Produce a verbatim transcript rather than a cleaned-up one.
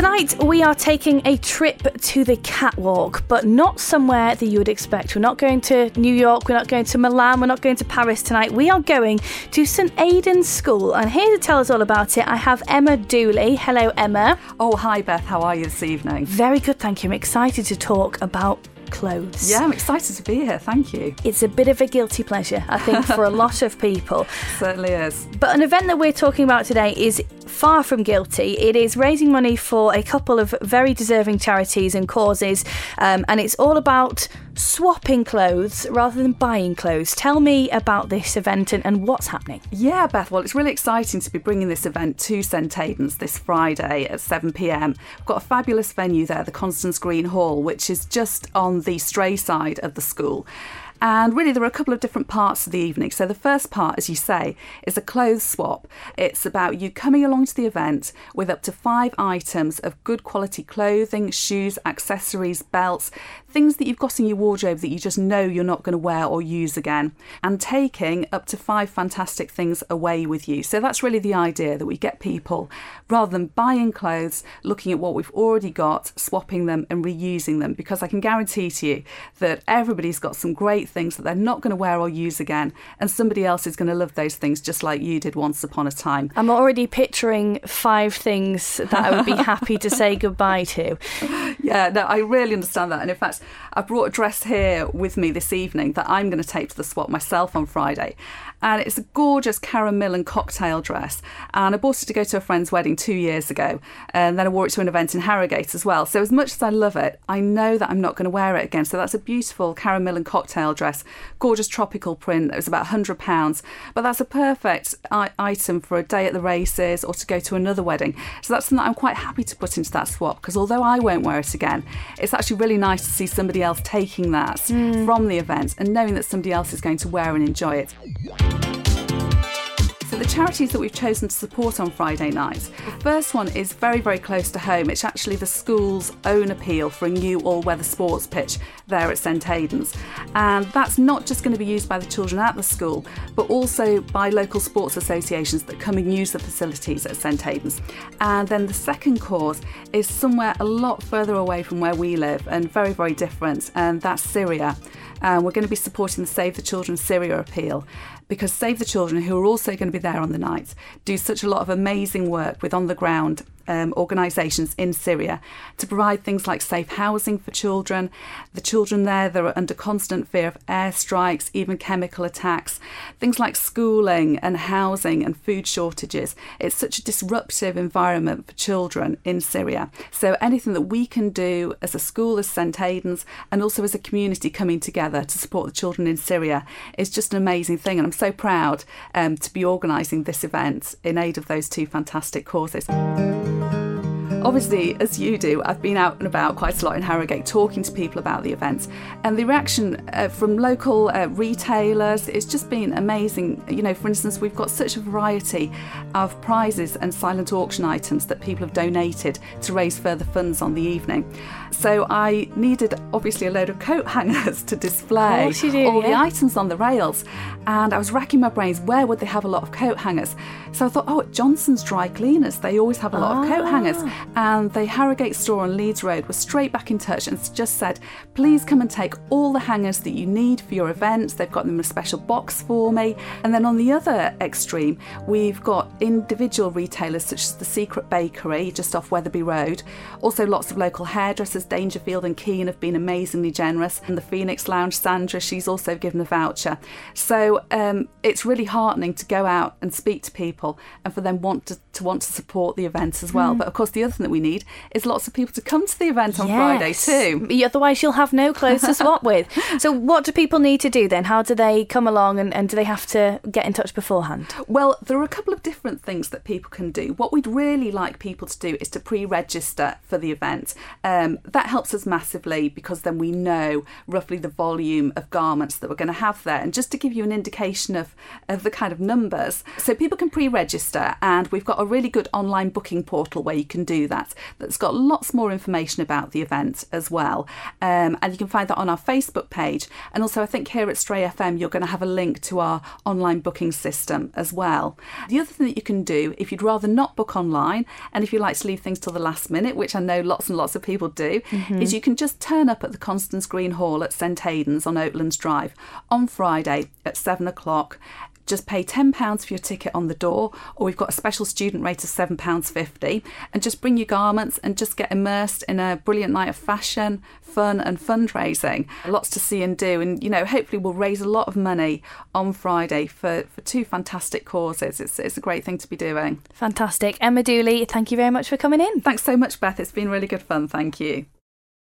Tonight we are taking a trip to the catwalk, but not somewhere that you would expect. We're not going to New York, we're not going to Milan, we're not going to Paris tonight. We are going to St Aidan's School, and here to tell us all about it I have Emma Dooley. Hello, Emma. Oh, hi Beth, how are you this evening? Very good, thank you. I'm excited to talk about clothes. Yeah, I'm excited to be here, thank you. It's a bit of a guilty pleasure, I think, for a lot of people. Certainly is. But an event that we're talking about today is far from guilty. It is raising money for a couple of very deserving charities and causes, um, and it's all about swapping clothes rather than buying clothes. Tell me about this event and, and what's happening. Yeah, Beth, well, it's really exciting to be bringing this event to St Aidan's this Friday at seven p m. We've got a fabulous venue there, the Constance Green Hall, which is just on the Stray side of the school. And really, there are a couple of different parts of the evening. So the first part, as you say, is a clothes swap. It's about you coming along to the event with up to five items of good quality clothing, shoes, accessories, belts, things that you've got in your wardrobe that you just know you're not going to wear or use again, and taking up to five fantastic things away with you. So that's really the idea, that we get people, rather than buying clothes, looking at what we've already got, swapping them and reusing them, because I can guarantee to you that everybody's got some great things that they're not going to wear or use again, and somebody else is going to love those things just like you did once upon a time. I'm already picturing five things that I would be happy to say goodbye to. Yeah, no, I really understand that. And in fact, I brought a dress here with me this evening that I'm going to take to the swap myself on Friday. And it's a gorgeous Karen Millen cocktail dress. And I bought it to go to a friend's wedding two years ago. And then I wore it to an event in Harrogate as well. So as much as I love it, I know that I'm not going to wear it again. So that's a beautiful Karen Millen cocktail dress. Gorgeous tropical print. It was about one hundred pounds. But that's a perfect I- item for a day at the races or to go to another wedding. So that's something that I'm quite happy to put into that swap, because although I won't wear it again, it's actually really nice to see somebody else taking that mm. from the event and knowing that somebody else is going to wear and enjoy it. So the charities that we've chosen to support on Friday night, the first one is very, very close to home. It's actually the school's own appeal for a new all-weather sports pitch there at St Aidan's. And that's not just going to be used by the children at the school, but also by local sports associations that come and use the facilities at St Aidan's. And then the second cause is somewhere a lot further away from where we live and very, very different, and that's Syria. And we're going to be supporting the Save the Children Syria appeal, because Save the Children, who are also going to be there on the night, do such a lot of amazing work with on-the-ground um, organisations in Syria to provide things like safe housing for children. The children there, they're under constant fear of airstrikes, even chemical attacks, things like schooling and housing and food shortages. It's such a disruptive environment for children in Syria. So anything that we can do as a school, as St Aidan's, and also as a community coming together to support the children in Syria is just an amazing thing. And I'm so proud um, to be organising this event in aid of those two fantastic causes. Obviously, as you do, I've been out and about quite a lot in Harrogate talking to people about the event, and the reaction uh, from local uh, retailers, it's just been amazing. You know, for instance, we've got such a variety of prizes and silent auction items that people have donated to raise further funds on the evening. So I needed, obviously, a load of coat hangers to display of course you do, all yeah. the items on the rails, and I was racking my brains, where would they have a lot of coat hangers? So I thought, oh, at Johnson's Dry Cleaners, they always have a lot ah. of coat hangers. And the Harrogate store on Leeds Road was straight back in touch and just said, please come and take all the hangers that you need for your events. They've got them in a special box for me. And then on the other extreme, we've got individual retailers such as the Secret Bakery just off Wetherby Road. Also lots of local hairdressers, Dangerfield and Keane, have been amazingly generous. And the Phoenix Lounge, Sandra, she's also given a voucher. So um, it's really heartening to go out and speak to people and for them want to, to want to support the event as well. Mm. But of course, the other thing that we need is lots of people to come to the event on yes. Friday too. Otherwise you'll have no clothes to swap with. So what do people need to do then? How do they come along, and, and do they have to get in touch beforehand? Well, there are a couple of different things that people can do. What we'd really like people to do is to pre-register for the event. Um, that helps us massively, because then we know roughly the volume of garments that we're going to have there. And just to give you an indication of, of the kind of numbers, so people can pre-register, and we've got a really good online booking portal where you can do that. That's got lots more information about the event as well. Um, and you can find that on our Facebook page. And also I think here at Stray F M, you're going to have a link to our online booking system as well. The other thing that you can do, if you'd rather not book online, and if you like to leave things till the last minute, which I know lots and lots of people do, mm-hmm. is you can just turn up at the Constance Green Hall at St Aidan's on Oatlands Drive on Friday at seven o'clock. Just pay ten pounds for your ticket on the door, or we've got a special student rate of seven pounds fifty, and just bring your garments and just get immersed in a brilliant night of fashion, fun and fundraising. Lots to see and do, and you know, hopefully we'll raise a lot of money on Friday for, for two fantastic causes. It's, it's a great thing to be doing. Fantastic. Emma Dooley, thank you very much for coming in. Thanks so much, Beth. It's been really good fun. Thank you.